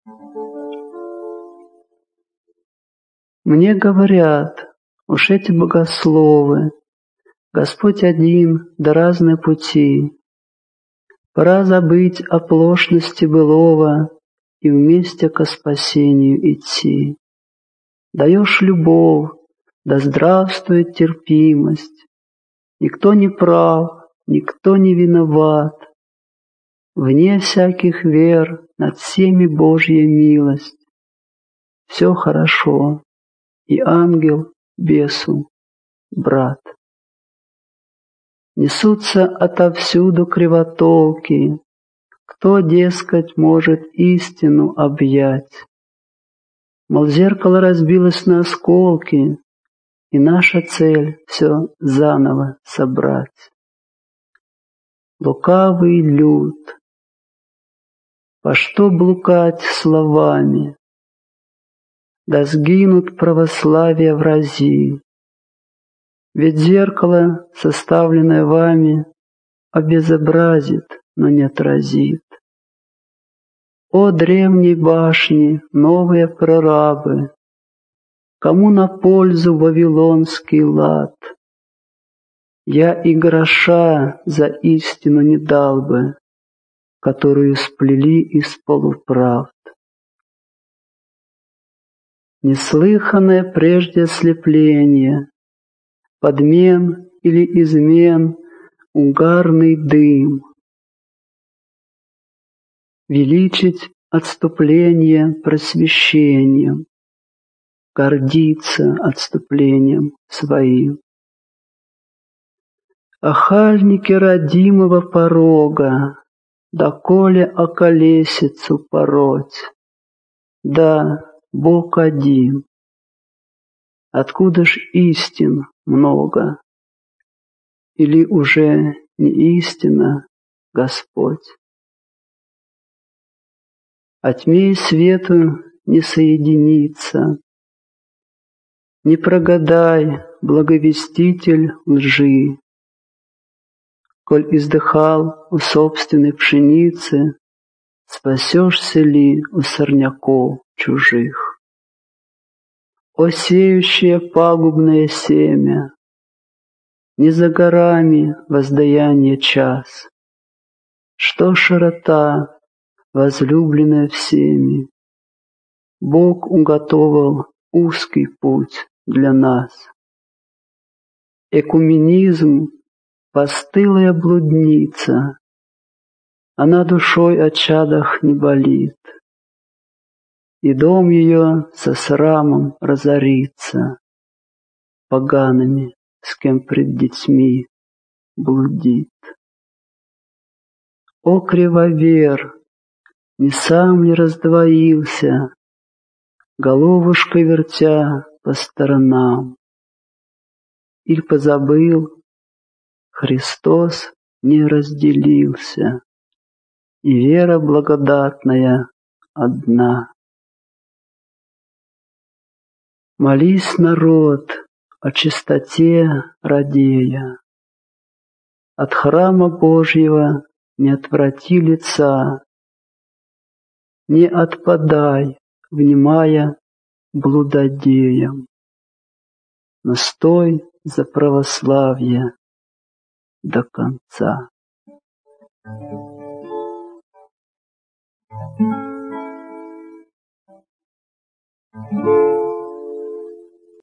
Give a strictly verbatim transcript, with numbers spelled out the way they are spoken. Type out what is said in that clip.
Мне говорят, уж эти богословы, Господь один, да разные пути. Пора забыть о плошности былого и вместе ко спасению идти. Даешь любовь, да здравствует терпимость. Никто не прав, никто не виноват. Вне всяких вер над всеми Божья милость. Все хорошо, и ангел бесу брат. Несутся отовсюду кривотолки, кто, дескать, может истину объять. Мол, зеркало разбилось на осколки, и наша цель все заново собрать. Лукавый люд, по что блукать словами? Да сгинут православие врази. Ведь зеркало, составленное вами, обезобразит, но не отразит. О древней башни, новые прорабы, кому на пользу вавилонский лад? Я и гроша за истину не дал бы, которую сплели из полуправд. Неслыханное прежде ослепление, подмен или измен, угарный дым. Величить отступление просвещением, гордиться отступлением своим. Охальники родимого порога, доколе околесицу пороть. Да, Бог один. Откуда ж истин много? Или уже не истина, Господь? А тьме и свету не соединиться. Не прогадай, благовеститель лжи. Коль издыхал у собственной пшеницы, спасешься ли у сорняков чужих? О сеющее пагубное семя, не за горами воздаяние час. Что широта, возлюбленная всеми, Бог уготовал узкий путь для нас. Экуменизм — постылая блудница, она душой о чадах не болит, и дом ее со срамом разорится, погаными, с кем пред детьми блудит. О кривовер, не сам ли раздвоился, головушкой вертя по сторонам? Иль позабыл, Христос не разделился, и вера благодатная одна. Молись, народ, о чистоте радея, от храма Божьего не отврати лица, не отпадай, внимая блудодеям, но стой за православие до конца. Thank you.